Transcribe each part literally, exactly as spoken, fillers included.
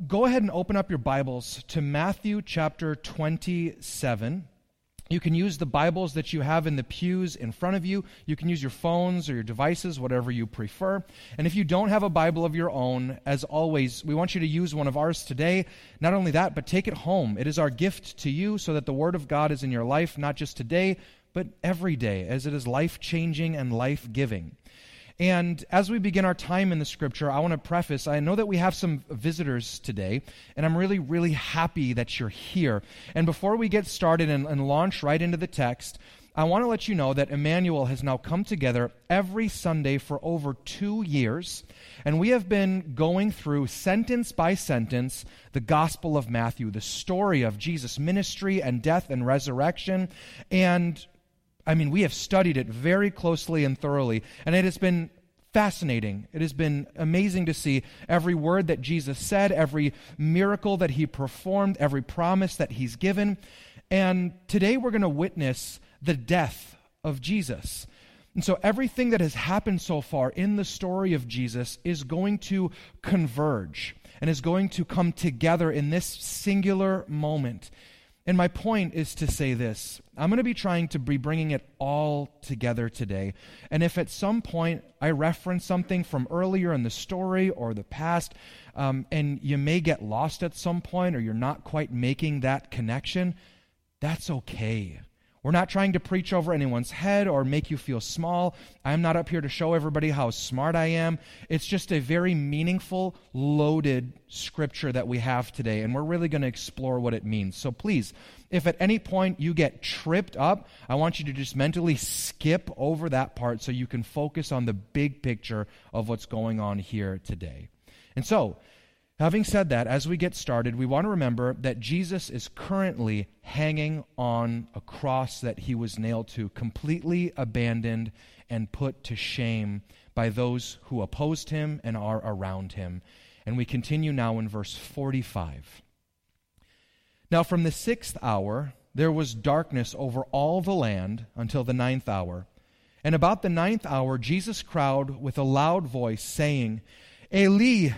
go ahead and open up your Bibles to Matthew chapter twenty-seven. You can use the Bibles that you have in the pews in front of you. You can use your phones or your devices, whatever you prefer. And if you don't have a Bible of your own, as always, we want you to use one of ours today. Not only that, but take it home. It is our gift to you so that the Word of God is in your life, not just today, but every day, as it is life-changing and life-giving. And as we begin our time in the Scripture, I want to preface, I know that we have some visitors today, and I'm really, really happy that you're here. And before we get started and, and launch right into the text, I want to let you know that Emmanuel has now come together every Sunday for over two years, and we have been going through sentence by sentence the Gospel of Matthew, the story of Jesus' ministry and death and resurrection, and I mean, we have studied it very closely and thoroughly, and it has been fascinating. It has been amazing to see every word that Jesus said, every miracle that he performed, every promise that he's given. And today we're going to witness the death of Jesus. And so everything that has happened so far in the story of Jesus is going to converge and is going to come together in this singular moment. And my point is to say this. I'm going to be trying to be bringing it all together today. And if at some point I reference something from earlier in the story or the past, um, and you may get lost at some point or you're not quite making that connection, that's okay. We're not trying to preach over anyone's head or make you feel small. I'm not up here to show everybody how smart I am. It's just a very meaningful, loaded scripture that we have today, and we're really going to explore what it means. So please, if at any point you get tripped up, I want you to just mentally skip over that part so you can focus on the big picture of what's going on here today. And so, having said that, as we get started, we want to remember that Jesus is currently hanging on a cross that he was nailed to, completely abandoned and put to shame by those who opposed him and are around him. And we continue now in verse forty-five. Now from the sixth hour there was darkness over all the land until the ninth hour. And about the ninth hour Jesus cried with a loud voice, saying, Eli,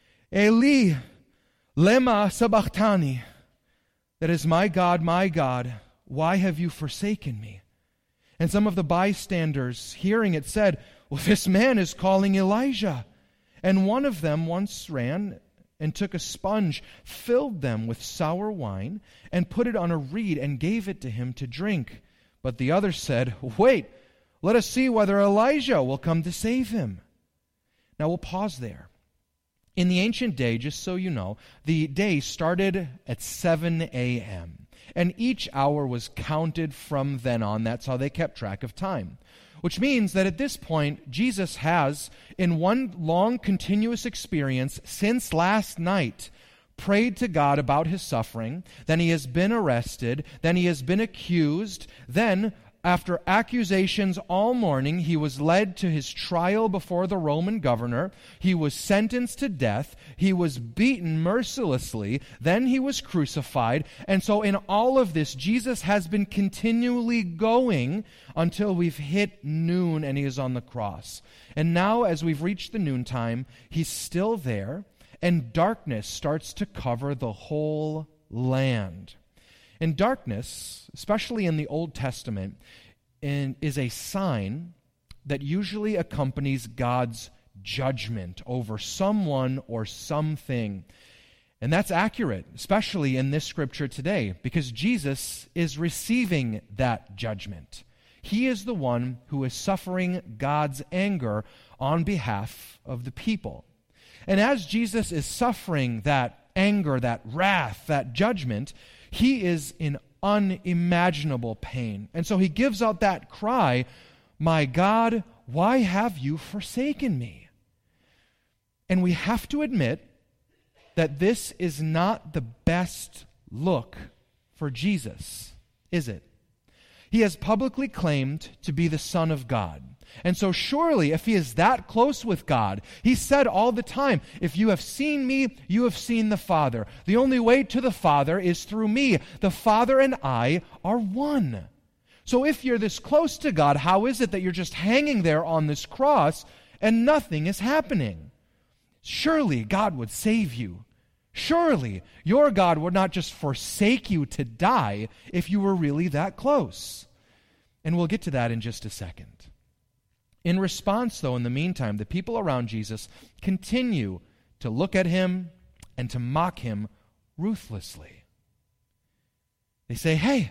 Eli, lema sabachthani. That is, my God, my God, why have you forsaken me? And some of the bystanders, hearing it, said, well, this man is calling Elijah. And one of them once ran and took a sponge, filled them with sour wine, and put it on a reed and gave it to him to drink. But the other said, wait, let us see whether Elijah will come to save him. Now we'll pause there. In the ancient day, just so you know, the day started at seven a.m. and each hour was counted from then on. That's how they kept track of time. Which means that at this point, Jesus has, in one long continuous experience since last night, prayed to God about his suffering. Then he has been arrested. Then he has been accused. Then, after accusations all morning, he was led to his trial before the Roman governor. He was sentenced to death. He was beaten mercilessly. Then he was crucified. And so in all of this, Jesus has been continually going until we've hit noon and he is on the cross. And now, as we've reached the noontime, he's still there, and darkness starts to cover the whole land. And darkness, especially in the Old Testament, in, is a sign that usually accompanies God's judgment over someone or something. And that's accurate, especially in this scripture today, because Jesus is receiving that judgment. He is the one who is suffering God's anger on behalf of the people. And as Jesus is suffering that anger, that wrath, that judgment, he is in unimaginable pain. And so he gives out that cry, my God, why have you forsaken me? And we have to admit that this is not the best look for Jesus, is it? He has publicly claimed to be the Son of God. And so surely, if he is that close with God, he said all the time, if you have seen me, you have seen the Father. The only way to the Father is through me. The Father and I are one. So if you're this close to God, how is it that you're just hanging there on this cross and nothing is happening? Surely God would save you. Surely your God would not just forsake you to die if you were really that close. And we'll get to that in just a second. In response, though, in the meantime, the people around Jesus continue to look at him and to mock him ruthlessly. They say, hey,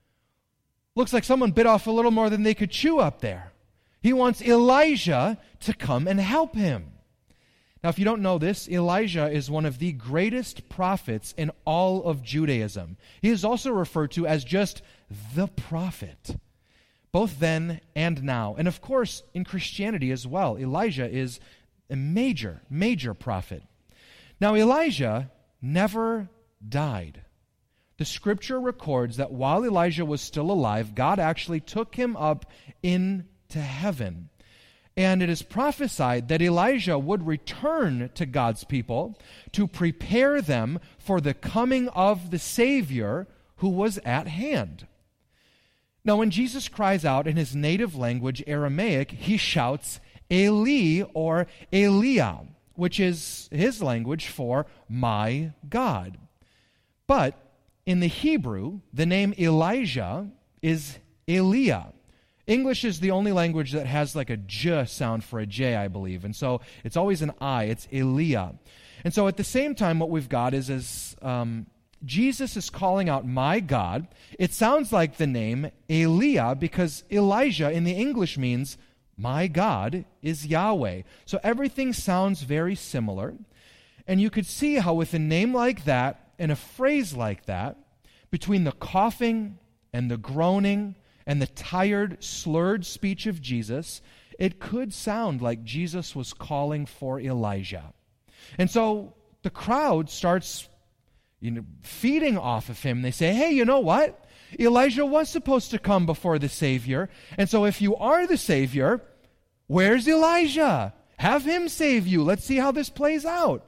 looks like someone bit off a little more than they could chew up there. He wants Elijah to come and help him. Now, if you don't know this, Elijah is one of the greatest prophets in all of Judaism. He is also referred to as just the prophet, both then and now. And of course, in Christianity as well, Elijah is a major, major prophet. Now, Elijah never died. The scripture records that while Elijah was still alive, God actually took him up into heaven. And it is prophesied that Elijah would return to God's people to prepare them for the coming of the Savior who was at hand. Now, when Jesus cries out in his native language, Aramaic, he shouts, Eli, or Eliah, which is his language for my God. But in the Hebrew, the name Elijah is Eliah. English is the only language that has like a j sound for a j, I believe. And so it's always an I. It's Eliah. And so at the same time, what we've got is as um, Jesus is calling out my God, it sounds like the name Eliah because Elijah in the English means my God is Yahweh. So everything sounds very similar. And you could see how with a name like that and a phrase like that, between the coughing and the groaning and the tired, slurred speech of Jesus, it could sound like Jesus was calling for Elijah. And so the crowd starts, you know, feeding off of him. They say, hey, you know what? Elijah was supposed to come before the Savior. And so if you are the Savior, where's Elijah? Have him save you. Let's see how this plays out.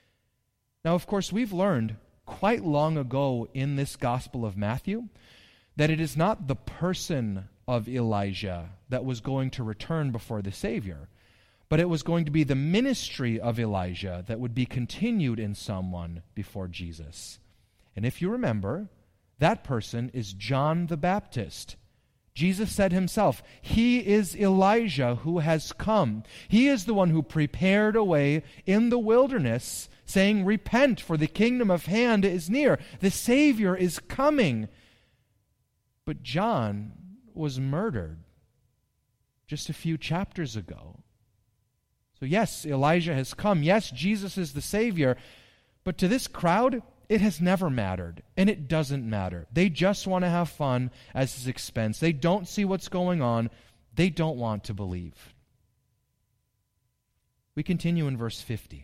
Now, of course, we've learned quite long ago in this Gospel of Matthew that it is not the person of Elijah that was going to return before the Savior, but it was going to be the ministry of Elijah that would be continued in someone before Jesus. And if you remember, that person is John the Baptist. Jesus said himself, he is Elijah who has come. He is the one who prepared a way in the wilderness, saying, repent, for the kingdom of hand is near. The Savior is coming. But John was murdered just a few chapters ago. So yes, Elijah has come. Yes, Jesus is the Savior. But to this crowd, it has never mattered, and it doesn't matter. They just want to have fun at his expense. They don't see what's going on. They don't want to believe. We continue in verse fifty.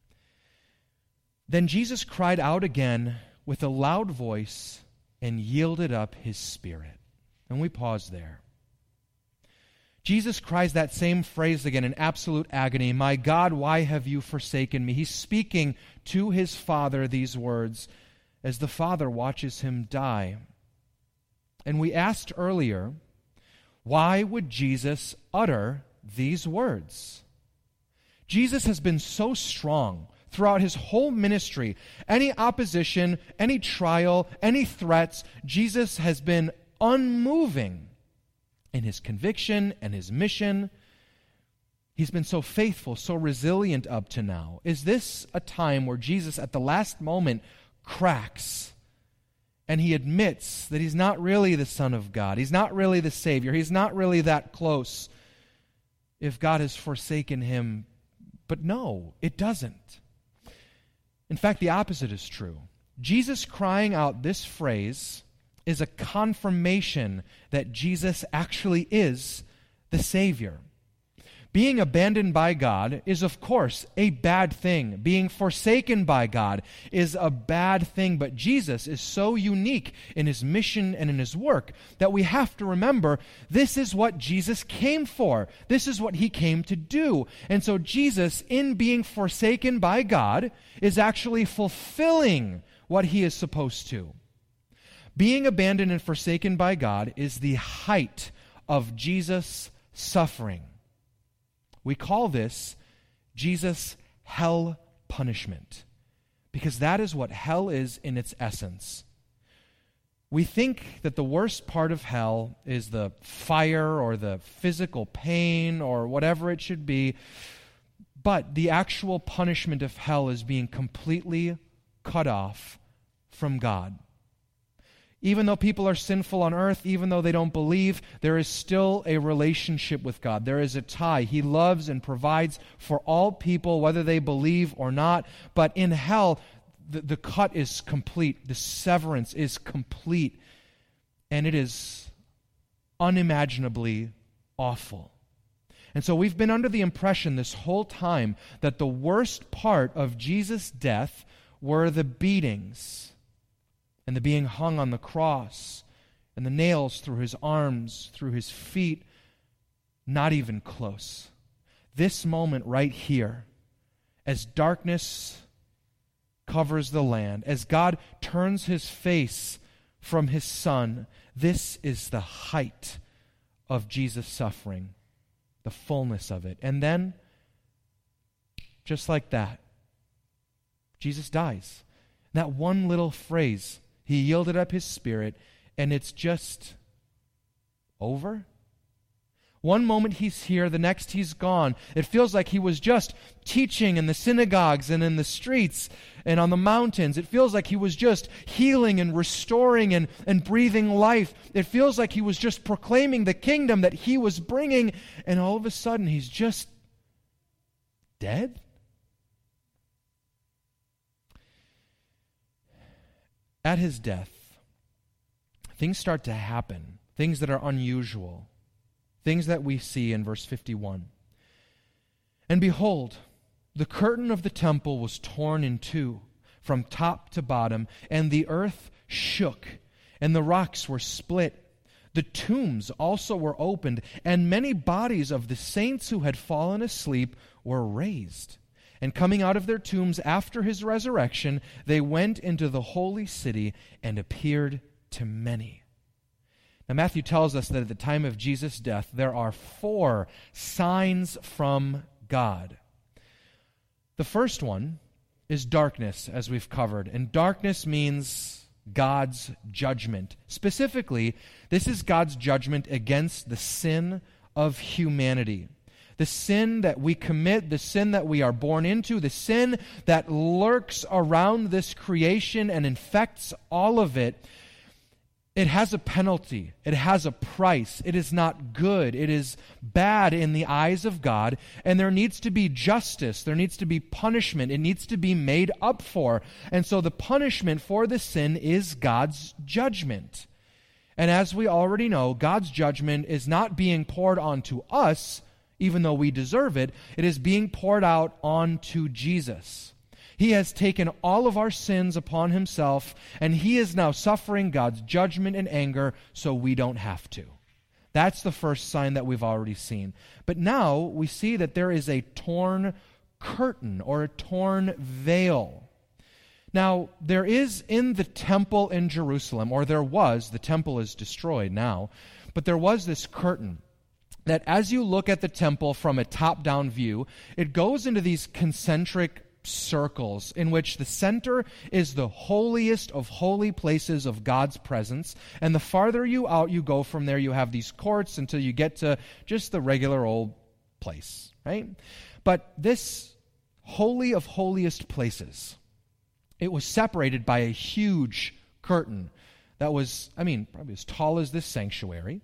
Then Jesus cried out again with a loud voice and yielded up his spirit. And we pause there. Jesus cries that same phrase again in absolute agony. My God, why have you forsaken me? He's speaking to his Father these words as the Father watches him die. And we asked earlier, why would Jesus utter these words? Jesus has been so strong throughout his whole ministry. Any opposition, any trial, any threats, Jesus has been unmoving in his conviction and his mission. He's been so faithful, so resilient up to now. Is this a time where Jesus at the last moment cracks and he admits that he's not really the Son of God? He's not really the Savior. He's not really that close if God has forsaken him. But no, it doesn't. In fact, the opposite is true. Jesus crying out this phrase is a confirmation that Jesus actually is the Savior. Being abandoned by God is, of course, a bad thing. Being forsaken by God is a bad thing. But Jesus is so unique in his mission and in his work that we have to remember this is what Jesus came for. This is what he came to do. And so Jesus, in being forsaken by God, is actually fulfilling what he is supposed to. Being abandoned and forsaken by God is the height of Jesus' suffering. We call this Jesus' hell punishment. because that is what hell is in its essence. We think that the worst part of hell is the fire or the physical pain or whatever it should be, but the actual punishment of hell is being completely cut off from God. Even though people are sinful on earth, even though they don't believe, there is still a relationship with God. There is a tie. He loves and provides for all people, whether they believe or not. But in hell, the, the cut is complete. The severance is complete. And it is unimaginably awful. And so we've been under the impression this whole time that the worst part of Jesus' death were the beatings and the being hung on the cross, and the nails through his arms, through his feet. Not even close. This moment right here, as darkness covers the land, as God turns his face from his Son, this is the height of Jesus' suffering, the fullness of it. And then, just like that, Jesus dies. That one little phrase, he yielded up his spirit, and it's just over. One moment he's here, the next he's gone. It feels like he was just teaching in the synagogues and in the streets and on the mountains. It feels like he was just healing and restoring and, and breathing life. It feels like he was just proclaiming the kingdom that he was bringing, and all of a sudden he's just dead? At his death, things start to happen, things that are unusual, things that we see in verse fifty-one. And behold, the curtain of the temple was torn in two, from top to bottom, and the earth shook, and the rocks were split. The tombs also were opened, and many bodies of the saints who had fallen asleep were raised. And coming out of their tombs after his resurrection, they went into the holy city and appeared to many. Now, Matthew tells us that at the time of Jesus' death, there are four signs from God. The first one is darkness, as we've covered. And darkness means God's judgment. Specifically, this is God's judgment against the sin of humanity. The sin that we commit, the sin that we are born into, the sin that lurks around this creation and infects all of it, it has a penalty. It has a price. It is not good. It is bad in the eyes of God, and there needs to be justice. There needs to be punishment. It needs to be made up for. And so the punishment for the sin is God's judgment. And as we already know, God's judgment is not being poured onto us, even though we deserve it. It is being poured out onto Jesus. He has taken all of our sins upon himself, and he is now suffering God's judgment and anger so we don't have to. That's the first sign that we've already seen. But now we see that there is a torn curtain or a torn veil. Now, there is in the temple in Jerusalem, or there was, the temple is destroyed now, but there was this curtain that as you look at the temple from a top-down view, it goes into these concentric circles in which the center is the holiest of holy places of God's presence, and the farther you out you go from there, you have these courts until you get to just the regular old place, right? But this holy of holiest places, it was separated by a huge curtain that was, I mean, probably as tall as this sanctuary,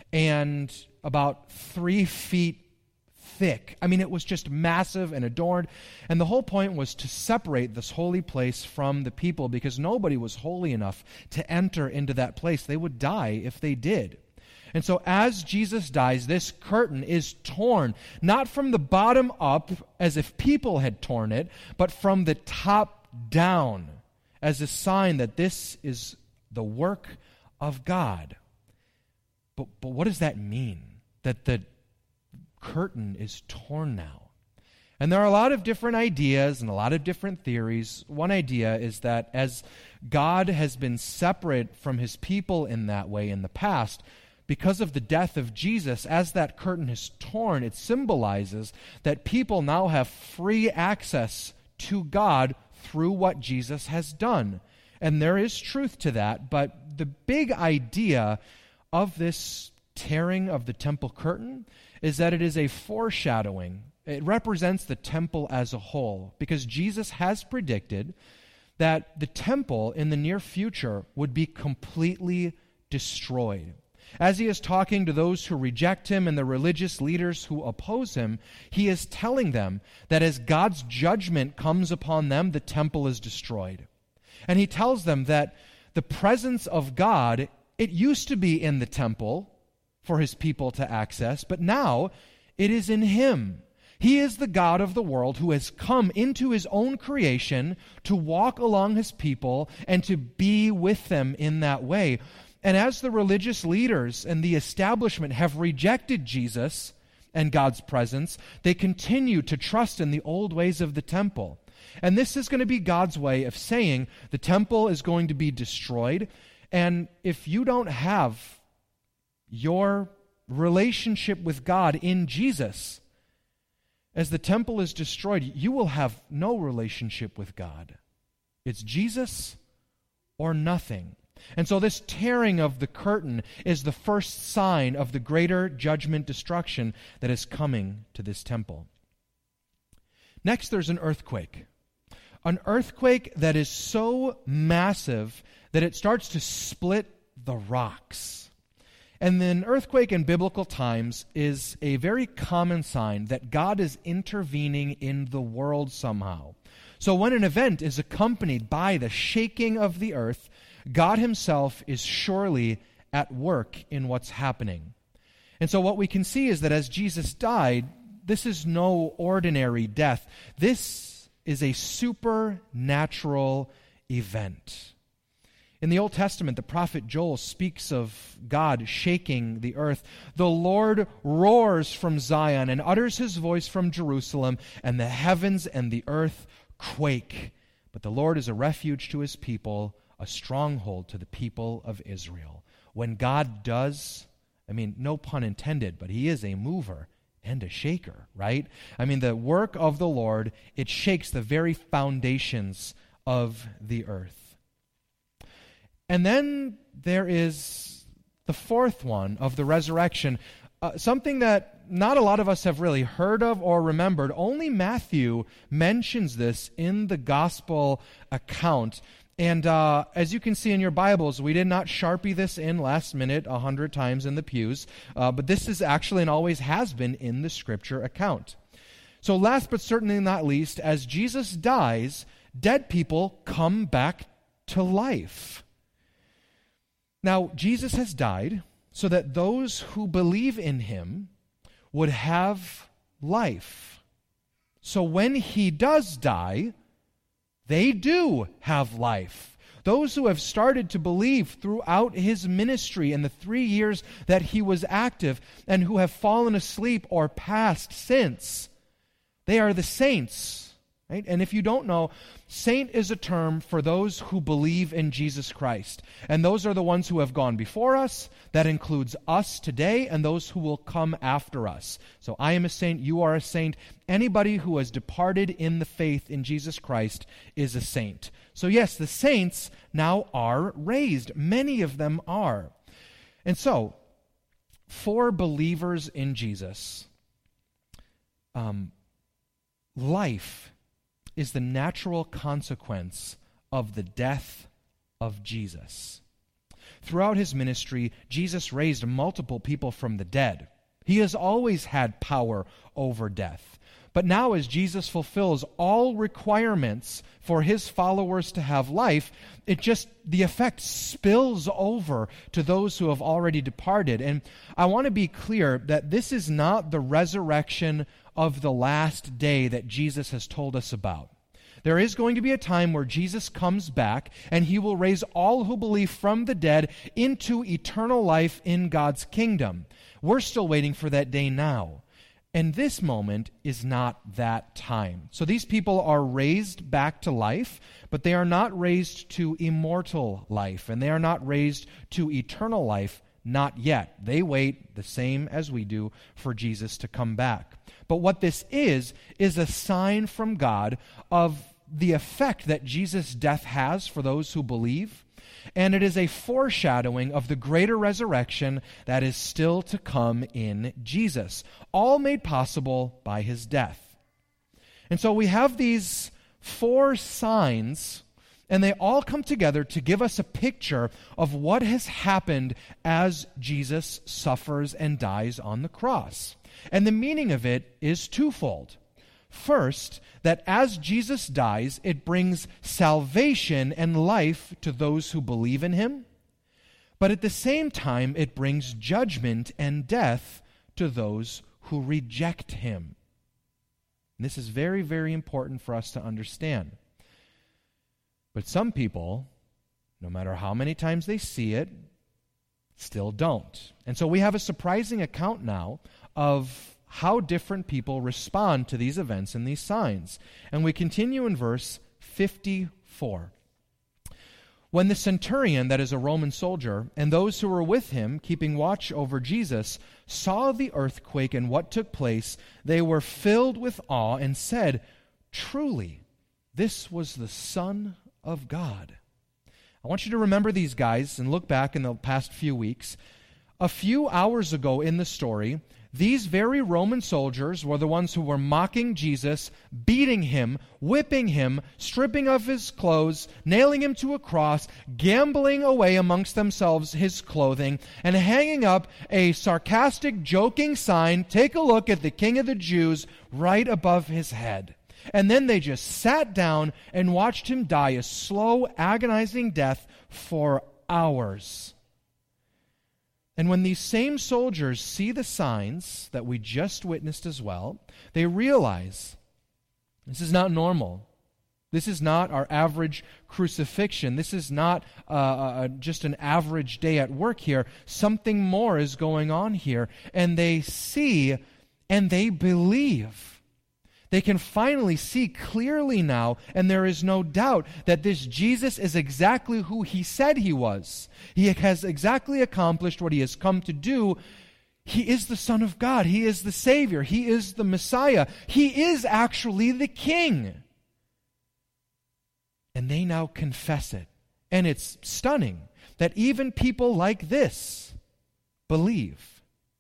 and about three feet thick. I mean, it was just massive and adorned. And the whole point was to separate this holy place from the people, because nobody was holy enough to enter into that place. They would die if they did. And so as Jesus dies, this curtain is torn, not from the bottom up as if people had torn it, but from the top down as a sign that this is the work of God. But, but what does that mean? That the curtain is torn now. And there are a lot of different ideas and a lot of different theories. One idea is that as God has been separate from his people in that way in the past, because of the death of Jesus, as that curtain is torn, it symbolizes that people now have free access to God through what Jesus has done. And there is truth to that, but the big idea of this tearing of the temple curtain is that it is a foreshadowing. It represents the temple as a whole, because Jesus has predicted that the temple in the near future would be completely destroyed. As he is talking to those who reject him and the religious leaders who oppose him, he is telling them that as God's judgment comes upon them, the temple is destroyed. And he tells them that the presence of God, it used to be in the temple for his people to access, but now it is in him. He is the God of the world who has come into his own creation to walk along his people and to be with them in that way. And as the religious leaders and the establishment have rejected Jesus and God's presence, they continue to trust in the old ways of the temple. And this is going to be God's way of saying the temple is going to be destroyed. And if you don't have your relationship with God in Jesus, as the temple is destroyed, you will have no relationship with God. It's Jesus or nothing. And so this tearing of the curtain is the first sign of the greater judgment destruction that is coming to this temple. Next, there's an earthquake. An earthquake that is so massive that it starts to split the rocks. And an earthquake in biblical times is a very common sign that God is intervening in the world somehow. So when an event is accompanied by the shaking of the earth, God himself is surely at work in what's happening. And so what we can see is that as Jesus died, this is no ordinary death. This is a supernatural event. In the Old Testament, the prophet Joel speaks of God shaking the earth. The Lord roars from Zion and utters his voice from Jerusalem, and the heavens and the earth quake. But the Lord is a refuge to his people, a stronghold to the people of Israel. When God does, I mean, no pun intended, but he is a mover and a shaker, right? I mean, the work of the Lord, it shakes the very foundations of the earth. And then there is the fourth one of the resurrection, uh, something that not a lot of us have really heard of or remembered. Only Matthew mentions this in the gospel account. And uh, as you can see in your Bibles, we did not Sharpie this in last minute a hundred times in the pews, uh, but this is actually and always has been in the Scripture account. So last but certainly not least, as Jesus dies, dead people come back to life. Now, Jesus has died so that those who believe in him would have life. So when he does die, they do have life. Those who have started to believe throughout his ministry in the three years that he was active and who have fallen asleep or passed since, they are the saints. Right? And if you don't know, saint is a term for those who believe in Jesus Christ. And those are the ones who have gone before us. That includes us today and those who will come after us. So I am a saint, you are a saint. Anybody who has departed in the faith in Jesus Christ is a saint. So yes, the saints now are raised. Many of them are. And so, for believers in Jesus, um, life is the natural consequence of the death of Jesus. Throughout his ministry, Jesus raised multiple people from the dead. He has always had power over death. But now as Jesus fulfills all requirements for his followers to have life, it just, the effect spills over to those who have already departed. And I want to be clear that this is not the resurrection of the last day that Jesus has told us about. There is going to be a time where Jesus comes back and he will raise all who believe from the dead into eternal life in God's kingdom. We're still waiting for that day now. And this moment is not that time. So these people are raised back to life, but they are not raised to immortal life, and they are not raised to eternal life, not yet. They wait, the same as we do, for Jesus to come back. But what this is, is a sign from God of the effect that Jesus' death has for those who believe, and it is a foreshadowing of the greater resurrection that is still to come in Jesus, all made possible by his death. And so we have these four signs, and they all come together to give us a picture of what has happened as Jesus suffers and dies on the cross. And the meaning of it is twofold. First, that as Jesus dies, it brings salvation and life to those who believe in him. But at the same time, it brings judgment and death to those who reject him. And this is very, very important for us to understand. But some people, no matter how many times they see it, still don't. And so we have a surprising account now of how different people respond to these events and these signs. And we continue in verse fifty-four. When the centurion, that is a Roman soldier, and those who were with him, keeping watch over Jesus, saw the earthquake and what took place, they were filled with awe and said, "Truly, this was the Son of God." I want you to remember these guys and look back in the past few weeks. A few hours ago in the story, these very Roman soldiers were the ones who were mocking Jesus, beating him, whipping him, stripping of his clothes, nailing him to a cross, gambling away amongst themselves his clothing, and hanging up a sarcastic, joking sign, "Take a look at the King of the Jews," right above his head. And then they just sat down and watched him die a slow, agonizing death for hours. And when these same soldiers see the signs that we just witnessed as well, they realize this is not normal. This is not our average crucifixion. This is not uh, uh, just an average day at work here. Something more is going on here. And they see and they believe. They can finally see clearly now, and there is no doubt that this Jesus is exactly who he said he was. He has exactly accomplished what he has come to do. He is the Son of God. He is the Savior. He is the Messiah. He is actually the King. And they now confess it. And it's stunning that even people like this believe.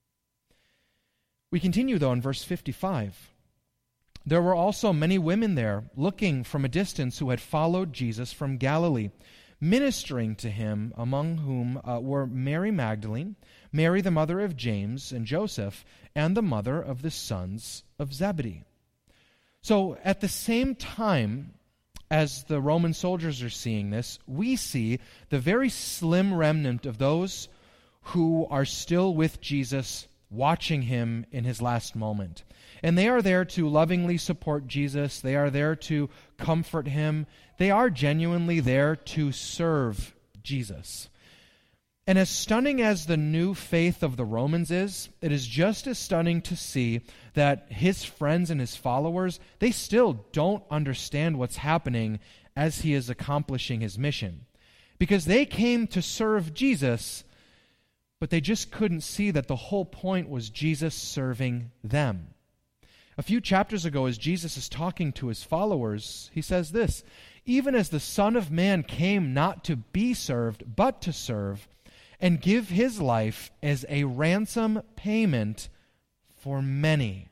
We continue, though, in verse fifty-five. There were also many women there, looking from a distance, who had followed Jesus from Galilee, ministering to him, among whom uh, were Mary Magdalene, Mary the mother of James and Joseph, and the mother of the sons of Zebedee. So at the same time as the Roman soldiers are seeing this, we see the very slim remnant of those who are still with Jesus, watching him in his last moment. And they are there to lovingly support Jesus. They are there to comfort him. They are genuinely there to serve Jesus. And as stunning as the new faith of the Romans is, it is just as stunning to see that his friends and his followers, they still don't understand what's happening as he is accomplishing his mission. Because they came to serve Jesus, but they just couldn't see that the whole point was Jesus serving them. A few chapters ago, as Jesus is talking to his followers, he says this, "Even as the Son of Man came not to be served, but to serve, and give his life as a ransom payment for many."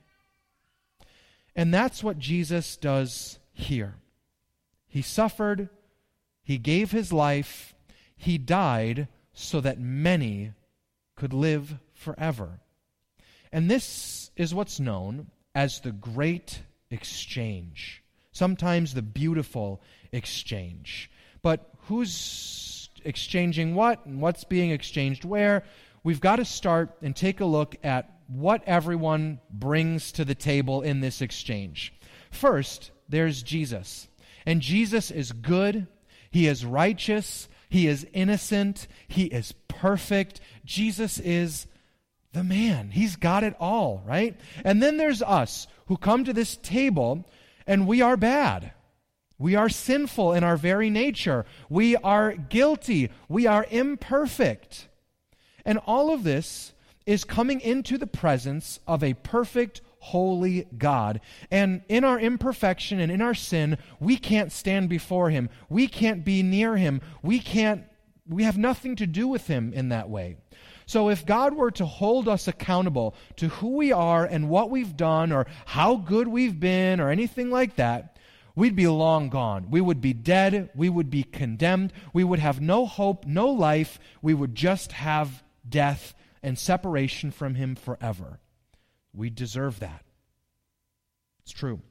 And that's what Jesus does here. He suffered, he gave his life, he died so that many could live forever. And this is what's known as the great exchange, sometimes the beautiful exchange. But who's exchanging what and what's being exchanged where? We've got to start and take a look at what everyone brings to the table in this exchange. First, there's Jesus. And Jesus is good, he is righteous, he is innocent, he is perfect. Jesus is the man. He's got it all, right? And then there's us who come to this table and we are bad. We are sinful in our very nature. We are guilty. We are imperfect. And all of this is coming into the presence of a perfect, holy God. And in our imperfection and in our sin, we can't stand before him. We can't be near him. We can't, we have nothing to do with him in that way. So if God were to hold us accountable to who we are and what we've done or how good we've been or anything like that, we'd be long gone. We would be dead. We would be condemned. We would have no hope, no life. We would just have death and separation from him forever. We deserve that. It's true.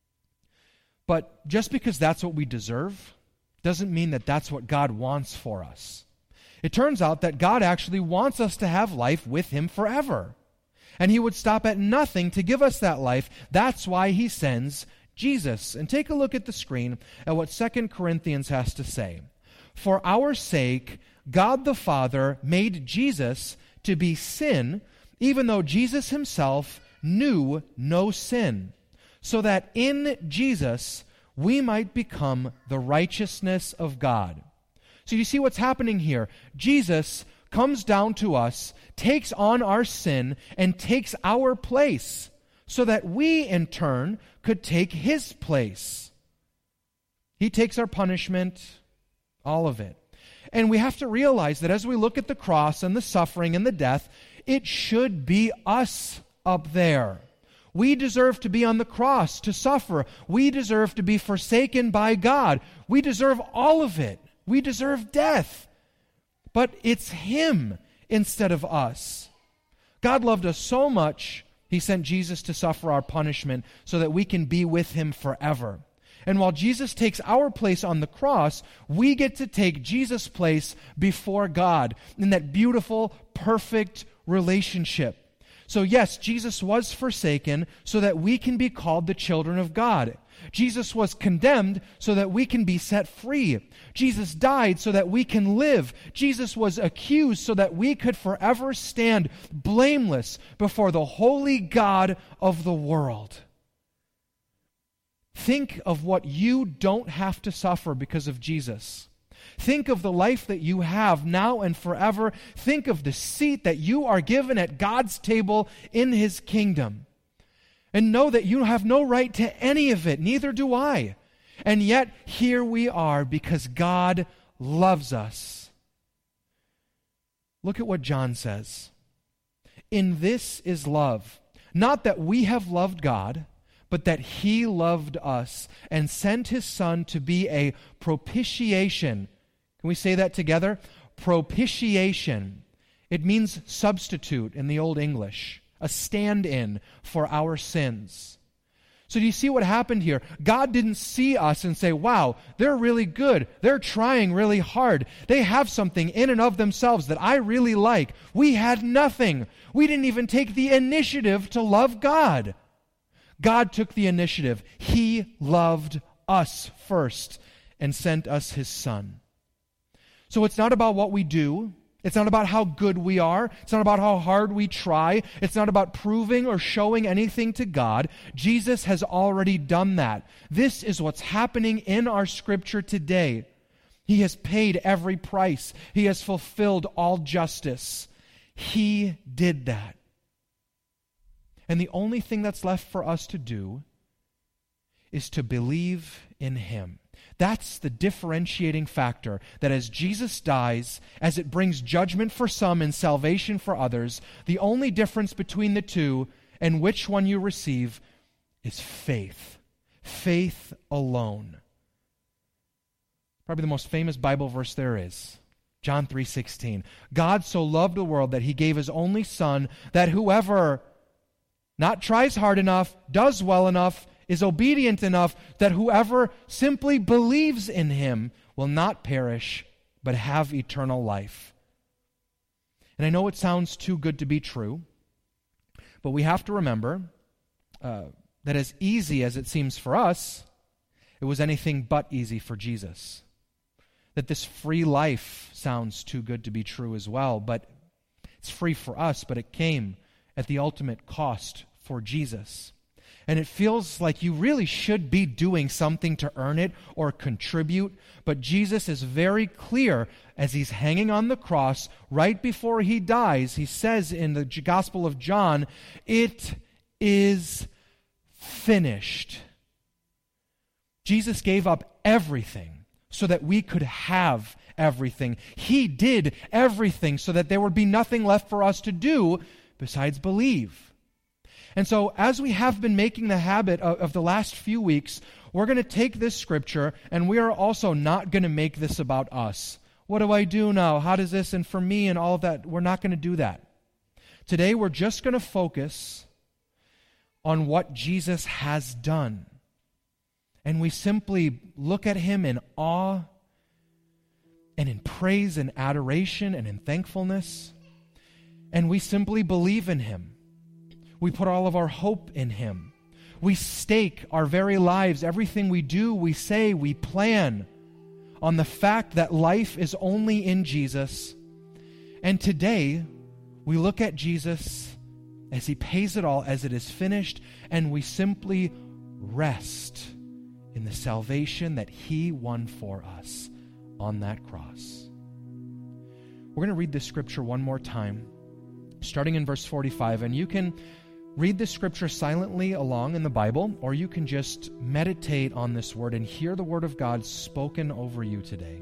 But just because that's what we deserve doesn't mean that that's what God wants for us. It turns out that God actually wants us to have life with him forever. And he would stop at nothing to give us that life. That's why he sends Jesus. And take a look at the screen at what Second Corinthians has to say. For our sake, God the Father made Jesus to be sin, even though Jesus himself knew no sin, so that in Jesus we might become the righteousness of God. So you see what's happening here. Jesus comes down to us, takes on our sin, and takes our place, so that we, in turn, could take his place. He takes our punishment, all of it. And we have to realize that as we look at the cross and the suffering and the death, it should be us up there. We deserve to be on the cross, to suffer. We deserve to be forsaken by God. We deserve all of it. We deserve death. But it's him instead of us. God loved us so much, he sent Jesus to suffer our punishment so that we can be with him forever. And while Jesus takes our place on the cross, we get to take Jesus' place before God in that beautiful, perfect relationship. So yes, Jesus was forsaken so that we can be called the children of God. Jesus was condemned so that we can be set free. Jesus died so that we can live. Jesus was accused so that we could forever stand blameless before the holy God of the world. Think of what you don't have to suffer because of Jesus. Think of the life that you have now and forever. Think of the seat that you are given at God's table in his kingdom. And know that you have no right to any of it, neither do I. And yet, here we are because God loves us. Look at what John says. In this is love, not that we have loved God, but that he loved us and sent his Son to be a propitiation. Can we say that together? Propitiation. It means substitute in the Old English. A stand-in for our sins. So do you see what happened here? God didn't see us and say, wow, they're really good. They're trying really hard. They have something in and of themselves that I really like. We had nothing. We didn't even take the initiative to love God. God took the initiative. He loved us first and sent us his Son. So it's not about what we do. It's not about how good we are. It's not about how hard we try. It's not about proving or showing anything to God. Jesus has already done that. This is what's happening in our scripture today. He has paid every price. He has fulfilled all justice. He did that. And the only thing that's left for us to do is to believe in him. That's the differentiating factor, that as Jesus dies, as it brings judgment for some and salvation for others, the only difference between the two and which one you receive is faith. Faith alone. Probably the most famous Bible verse there is. John three sixteen. God so loved the world that he gave his only Son, that whoever not tries hard enough, does well enough, is obedient enough, that whoever simply believes in him will not perish, but have eternal life. And I know it sounds too good to be true, but we have to remember uh, that as easy as it seems for us, it was anything but easy for Jesus. That this free life sounds too good to be true as well, but it's free for us, but it came at the ultimate cost for Jesus. And it feels like you really should be doing something to earn it or contribute, but Jesus is very clear as he's hanging on the cross right before he dies. He says in the Gospel of John, "It is finished. Jesus gave up everything so that we could have everything. He did everything so that there would be nothing left for us to do besides believe. And so as we have been making the habit of, of the last few weeks, we're going to take this scripture and we are also not going to make this about us. What do I do now? How does this, and for me and all of that? We're not going to do that. Today we're just going to focus on what Jesus has done. And we simply look at him in awe and in praise and adoration and in thankfulness. And we simply believe in him. We put all of our hope in him. We stake our very lives, everything we do, we say, we plan on the fact that life is only in Jesus. And today, we look at Jesus as he pays it all, as it is finished, and we simply rest in the salvation that he won for us on that cross. We're going to read this scripture one more time, starting in verse forty-five, and you can read this scripture silently along in the Bible, or you can just meditate on this word and hear the word of God spoken over you today.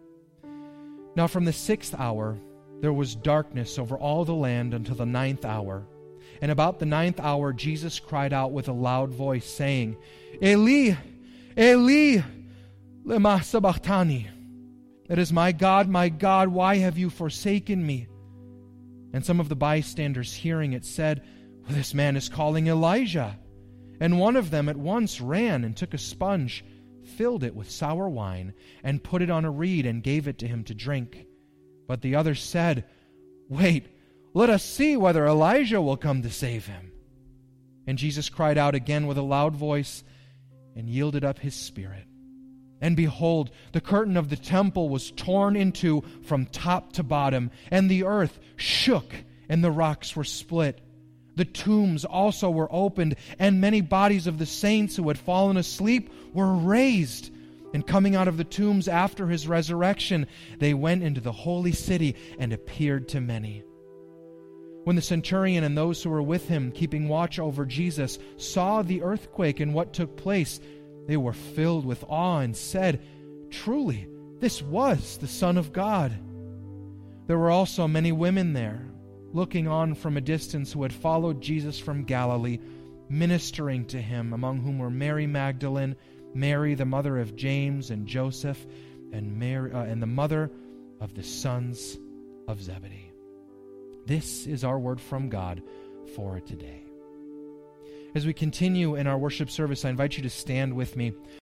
Now from the sixth hour, there was darkness over all the land until the ninth hour. And about the ninth hour, Jesus cried out with a loud voice, saying, Eli, Eli, lema sabachthani. That is, my God, my God, why have you forsaken me? And some of the bystanders hearing it said, well, this man is calling Elijah. And one of them at once ran and took a sponge, filled it with sour wine, and put it on a reed and gave it to him to drink. But the other said, wait, let us see whether Elijah will come to save him. And Jesus cried out again with a loud voice and yielded up his spirit. And behold, the curtain of the temple was torn in two from top to bottom, and the earth shook, and the rocks were split. The tombs also were opened, and many bodies of the saints who had fallen asleep were raised. And coming out of the tombs after his resurrection, they went into the holy city and appeared to many. When the centurion and those who were with him, keeping watch over Jesus, saw the earthquake and what took place, they were filled with awe and said, truly, this was the Son of God. There were also many women there, looking on from a distance, who had followed Jesus from Galilee, ministering to him, among whom were Mary Magdalene, Mary the mother of James and Joseph, and Mary uh, and the mother of the sons of Zebedee. This is our word from God for today. As we continue in our worship service, I invite you to stand with me.